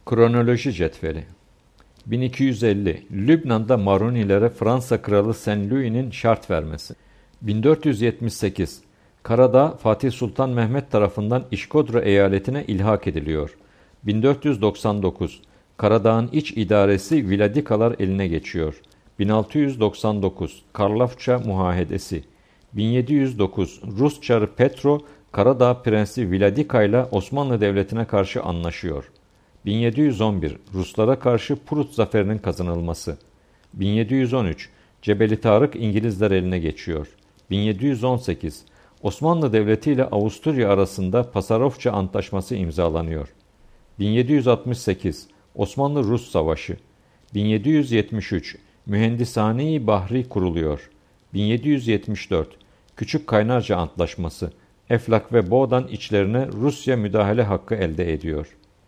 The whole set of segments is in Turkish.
Kronoloji cetveli 1250 Lübnan'da Marunilere Fransa Kralı Saint Louis'nin şart vermesi. 1478 Karadağ Fatih Sultan Mehmet tarafından İşkodra eyaletine ilhak ediliyor. 1499 Karadağ'ın iç idaresi Vladikalar eline geçiyor. 1699 Karlofça Muhahedesi. 1709 Rus Çarı Petro Karadağ Prensi Vladika ile Osmanlı Devleti'ne karşı anlaşıyor. 1711 Ruslara karşı Prut zaferinin kazanılması. 1713 Cebeli Tarık İngilizler eline geçiyor. 1718 Osmanlı Devleti ile Avusturya arasında Pasarofça Antlaşması imzalanıyor. 1768 Osmanlı-Rus Savaşı. 1773 Mühendishane-i Bahri kuruluyor. 1774 Küçük Kaynarca Antlaşması. Eflak ve Boğdan içlerine Rusya müdahale hakkı elde ediyor.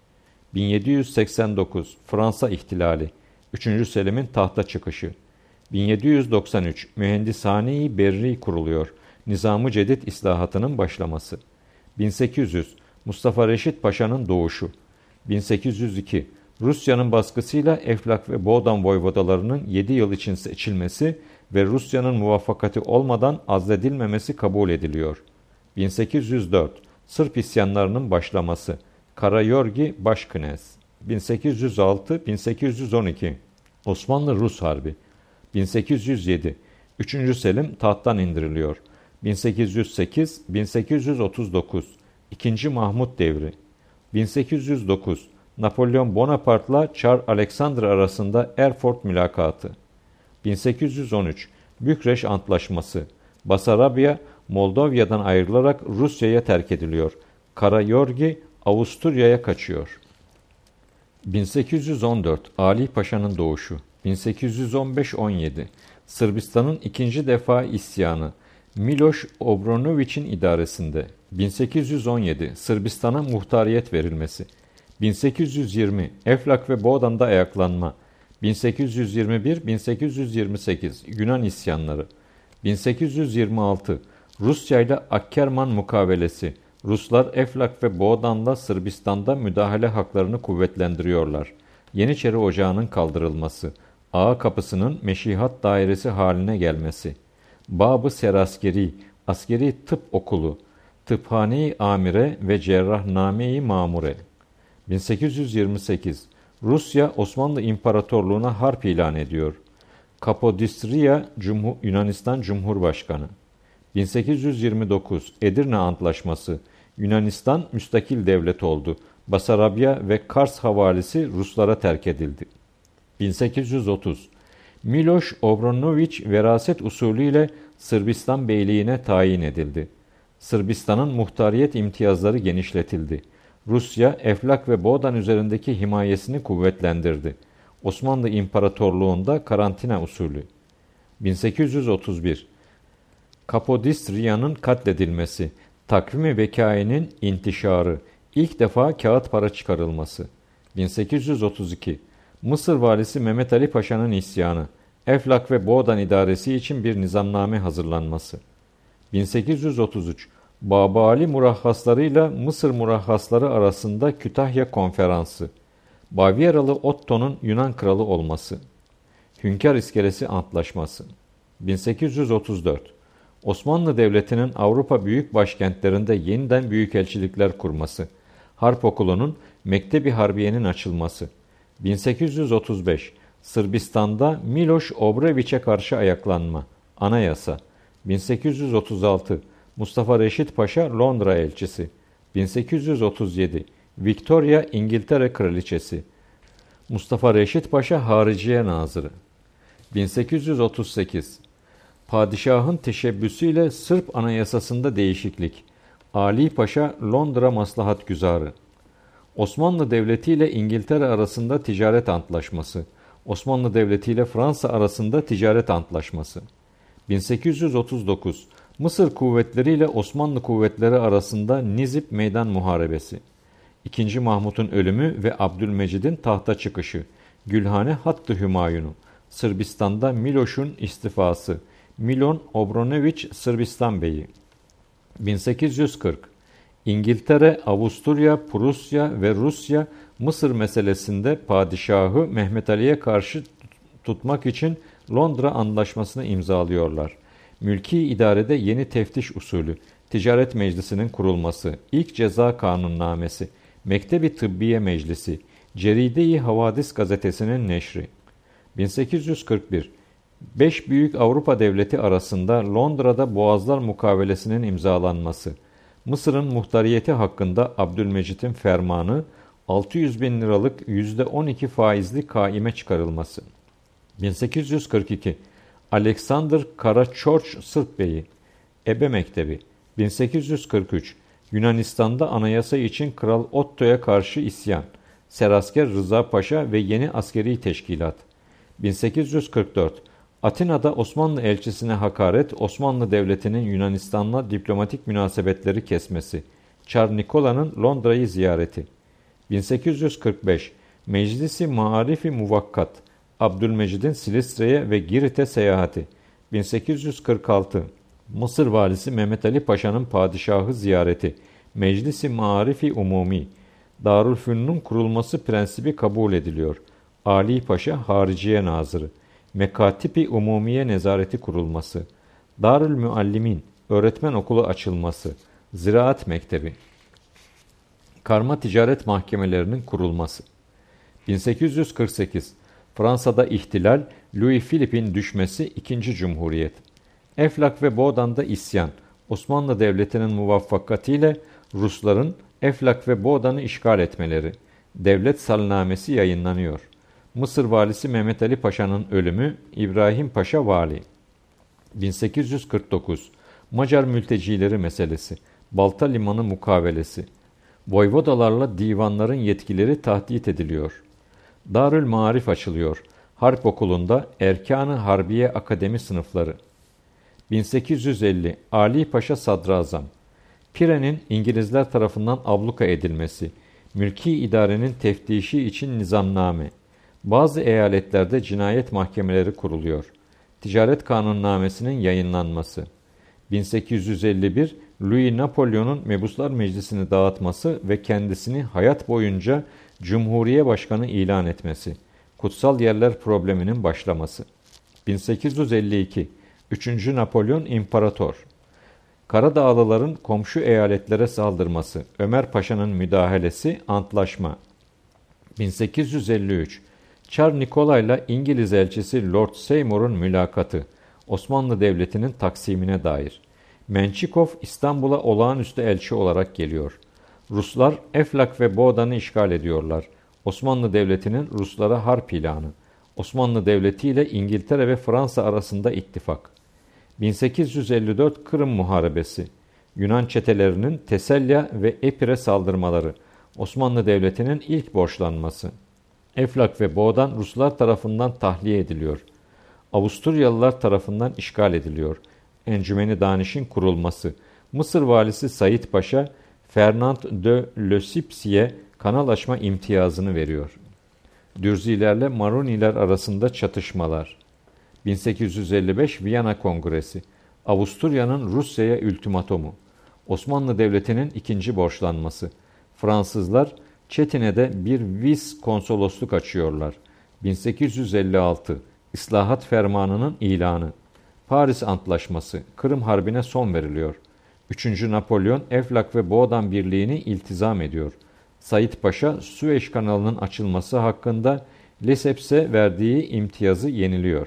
1789 Fransa İhtilali. 3. Selim'in tahta çıkışı. 1793 Mühendishane-i Berri kuruluyor. Nizam-ı Cedid islahatının başlaması. 1800 Mustafa Reşit Paşa'nın doğuşu. 1802 Rusya'nın baskısıyla Eflak ve Boğdan voyvodalarının 7 yıl için seçilmesi ve Rusya'nın muvaffakati olmadan azledilmemesi kabul ediliyor. 1804 Sırp isyanlarının başlaması. Karayorgi Başknez. 1806-1812 Osmanlı-Rus Harbi. 1807 3. Selim tahttan indiriliyor. 1808-1839 2. Mahmut Devri. 1809 Napolyon Bonaparte'la Çar Alexander arasında Erfurt mülakatı. 1813 Bükreş Antlaşması. Basarabya Moldova'dan ayrılarak Rusya'ya terk ediliyor. Karayorgi Avusturya'ya kaçıyor. 1814 Ali Paşa'nın doğuşu. 1815-17 Sırbistan'ın ikinci defa isyanı. Miloš Obrenović'in idaresinde. 1817 Sırbistan'a muhtariyet verilmesi. 1820 Eflak ve Boğdan'da ayaklanma. 1821-1828 Yunan isyanları. 1826 Rusya ile Akkerman mukavelesi. Ruslar Eflak ve Boğdan'la Sırbistan'da müdahale haklarını kuvvetlendiriyorlar. Yeniçeri Ocağı'nın kaldırılması. Ağa Kapısı'nın meşihat dairesi haline gelmesi. Bab-ı Seraskeri, Askeri Tıp Okulu, Tıphane-i Amire ve Cerrahname-i Mamure. 1828 Rusya Osmanlı İmparatorluğu'na harp ilan ediyor. Kapodistriya Yunanistan Cumhurbaşkanı. 1829 Edirne Antlaşması. Yunanistan müstakil devlet oldu. Basarabya ve Kars havalisi Ruslara terk edildi. 1830 Miloš Obrenović veraset usulüyle Sırbistan beyliğine tayin edildi. Sırbistan'ın muhtariyet imtiyazları genişletildi. Rusya, Eflak ve Boğdan üzerindeki himayesini kuvvetlendirdi. Osmanlı İmparatorluğu'nda karantina usulü. 1831 Kapodistria'nın katledilmesi, takvim-i vekayenin intişarı, ilk defa kağıt para çıkarılması. 1832 Mısır valisi Mehmet Ali Paşa'nın isyanı, Eflak ve Boğdan idaresi için bir nizamname hazırlanması. 1833 Babali murahhaslarıyla Mısır murahhasları arasında Kütahya Konferansı. Bavyeralı Otto'nun Yunan kralı olması. Hünkar İskelesi Antlaşması. 1834 Osmanlı Devleti'nin Avrupa büyük başkentlerinde yeniden büyükelçilikler kurması. Harp Okulu'nun Mektebi Harbiye'nin açılması. 1835 Sırbistan'da Miloš Obrević'e karşı ayaklanma. Anayasa. 1836 Mustafa Reşit Paşa Londra elçisi. 1837 Victoria İngiltere Kraliçesi. Mustafa Reşit Paşa Hariciye Nazırı. 1838 Padişahın teşebbüsüyle Sırp Anayasasında değişiklik. Ali Paşa Londra Maslahatgüzarı. Osmanlı Devleti ile İngiltere arasında ticaret antlaşması. Osmanlı Devleti ile Fransa arasında ticaret antlaşması. 1839 Mısır kuvvetleri ile Osmanlı kuvvetleri arasında Nizip Meydan Muharebesi. 2. Mahmut'un ölümü ve Abdülmecid'in tahta çıkışı. Gülhane Hattı Hümayunu. Sırbistan'da Miloš'un istifası. Milon Obrenović Sırbistan Beyi. 1840 İngiltere, Avusturya, Prusya ve Rusya Mısır meselesinde padişahı Mehmet Ali'ye karşı tutmak için Londra Antlaşması'nı imzalıyorlar. Mülki idarede yeni teftiş usulü, Ticaret Meclisi'nin kurulması, ilk ceza kanunnamesi, Mektebi Tıbbiye Meclisi, Ceride-i Havadis gazetesinin neşri. 1841 Beş büyük Avrupa devleti arasında Londra'da Boğazlar Mukavelesi'nin imzalanması, Mısır'ın muhtariyeti hakkında Abdülmecit'in fermanı, 600 bin liralık %12 faizli kaime çıkarılması. 1842 Alexander Karaçorç Sırp Beyi, Ebe Mektebi. 1843 Yunanistan'da anayasa için Kral Otto'ya karşı isyan, Serasker Rıza Paşa ve yeni askeri teşkilat. 1844 Atina'da Osmanlı elçisine hakaret, Osmanlı Devleti'nin Yunanistan'la diplomatik münasebetleri kesmesi, Çar Nikola'nın Londra'yı ziyareti. 1845 Meclisi Maarifi Muvakkat, Abdülmecid'in Silistre'ye ve Girit'e seyahati. 1846 Mısır valisi Mehmet Ali Paşa'nın padişahı ziyareti, Meclisi Maarifi Umumi, Darülfünun'un kurulması prensibi kabul ediliyor. Ali Paşa Hariciye Nazırı, Mekatipi Umumiye nezareti kurulması, Darül Müallimin öğretmen okulu açılması, Ziraat Mektebi, Karma Ticaret Mahkemelerinin kurulması. 1848 Fransa'da ihtilal, Louis Philippe'in düşmesi, 2. Cumhuriyet. Eflak ve Boğdan'da isyan, Osmanlı Devleti'nin muvaffakatiyle Rusların Eflak ve Boğdan'ı işgal etmeleri, devlet salnamesi yayınlanıyor. Mısır valisi Mehmet Ali Paşa'nın ölümü, İbrahim Paşa vali. 1849 Macar mültecileri meselesi, Balta Limanı mukavelesi, voyvodalarla divanların yetkileri tahdit ediliyor. Darül Maarif açılıyor. Harp okulunda Erkan-ı Harbiye Akademi sınıfları. 1850 Ali Paşa Sadrazam, Pire'nin İngilizler tarafından abluka edilmesi, mülki idarenin teftişi için nizamname, bazı eyaletlerde cinayet mahkemeleri kuruluyor. Ticaret kanunnamesinin yayınlanması. 1851 Louis Napolyon'un Mebuslar Meclisi'ni dağıtması ve kendisini hayat boyunca Cumhuriye Başkanı ilan etmesi. Kutsal yerler probleminin başlaması. 1852 3. Napolyon İmparator. Karadağlıların komşu eyaletlere saldırması, Ömer Paşa'nın müdahalesi, antlaşma. 1853 Çar Nikolay'la İngiliz elçisi Lord Seymour'un mülakatı, Osmanlı Devleti'nin taksimine dair. Mençikov İstanbul'a olağanüstü elçi olarak geliyor. Ruslar Eflak ve Boğdan'ı işgal ediyorlar. Osmanlı Devleti'nin Ruslara harp ilanı. Osmanlı Devleti ile İngiltere ve Fransa arasında ittifak. 1854 Kırım Muharebesi. Yunan çetelerinin Teselya ve Epir'e saldırmaları. Osmanlı Devleti'nin ilk borçlanması. Eflak ve Boğdan Ruslar tarafından tahliye ediliyor. Avusturyalılar tarafından işgal ediliyor. Encümeni Daniş'in kurulması. Mısır valisi Said Paşa, Fernand de Lesseps kanal açma imtiyazını veriyor. Dürzilerle Maruniler arasında çatışmalar. 1855 Viyana Kongresi. Avusturya'nın Rusya'ya ultimatomu. Osmanlı Devleti'nin ikinci borçlanması. Fransızlar Çetine'de bir viz konsolosluk açıyorlar. 1856 İslahat Fermanı'nın ilanı. Paris Antlaşması. Kırım Harbi'ne son veriliyor. 3. Napolyon Eflak ve Boğdan Birliği'ni iltizam ediyor. Said Paşa Süveyş kanalının açılması hakkında Lesseps'e verdiği imtiyazı yeniliyor.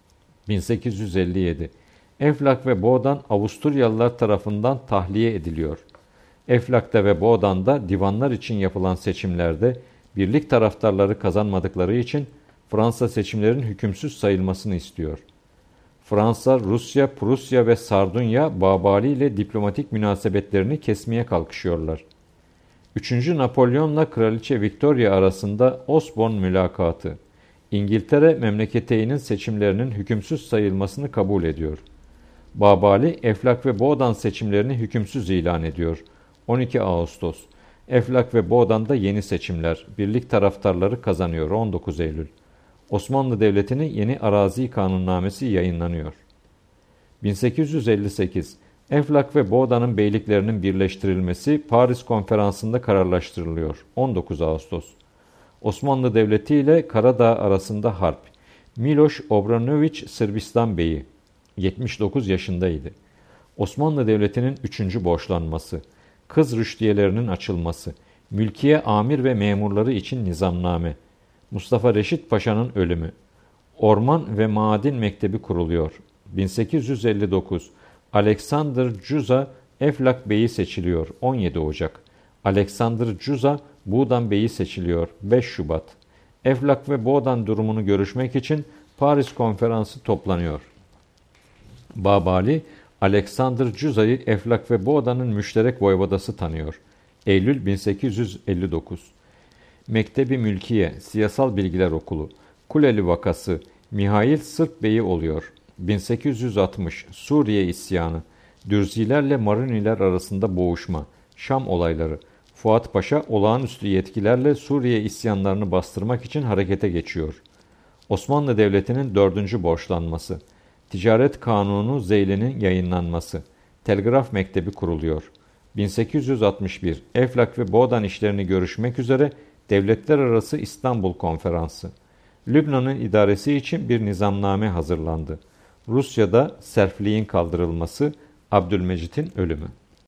1857 Eflak ve Boğdan Avusturyalılar tarafından tahliye ediliyor. Eflak'ta ve Boğdan'da divanlar için yapılan seçimlerde birlik taraftarları kazanmadıkları için Fransa seçimlerin hükümsüz sayılmasını istiyor. Fransa, Rusya, Prusya ve Sardunya Babali ile diplomatik münasebetlerini kesmeye kalkışıyorlar. 3. Napolyon'la Kraliçe Victoria arasında Osborne mülakatı. İngiltere memleketeyinin seçimlerinin hükümsüz sayılmasını kabul ediyor. Babali, Eflak ve Boğdan seçimlerini hükümsüz ilan ediyor. 12 Ağustos. Eflak ve Boğdan'da yeni seçimler. Birlik taraftarları kazanıyor. 19 Eylül. Osmanlı Devleti'nin yeni arazi kanunnamesi yayınlanıyor. 1858 Eflak ve Boğda'nın beyliklerinin birleştirilmesi Paris Konferansı'nda kararlaştırılıyor. 19 Ağustos. Osmanlı Devleti ile Karadağ arasında harp. Miloš Obrenović Sırbistan Beyi. 79 yaşındaydı. Osmanlı Devleti'nin 3. borçlanması. Kız rüştiyelerinin açılması. Mülkiye amir ve memurları için nizamname. Mustafa Reşit Paşa'nın ölümü. Orman ve Maden Mektebi kuruluyor. 1859. Alexander Cuza Eflak Bey'i seçiliyor. 17 Ocak. Alexander Cuza Buğdan Bey'i seçiliyor. 5 Şubat. Eflak ve Boğdan durumunu görüşmek için Paris Konferansı toplanıyor. Babali, Alexander Cuza'yı Eflak ve Boğda'nın müşterek voyvodası tanıyor. Eylül 1859. Mektebi Mülkiye, Siyasal Bilgiler Okulu, Kuleli Vakası, Mihail Sırp Bey'i oluyor. 1860. Suriye isyanı, Dürzilerle Maruniler arasında boğuşma, Şam olayları. Fuat Paşa olağanüstü yetkilerle Suriye isyanlarını bastırmak için harekete geçiyor. Osmanlı Devleti'nin 4. borçlanması, Ticaret Kanunu Zeyli'nin yayınlanması, Telgraf Mektebi kuruluyor. 1861. Eflak ve Boğdan işlerini görüşmek üzere Devletler Arası İstanbul Konferansı. Lübnan'ın idaresi için bir nizamname hazırlandı. Rusya'da serfliğin kaldırılması, Abdülmecit'in ölümü.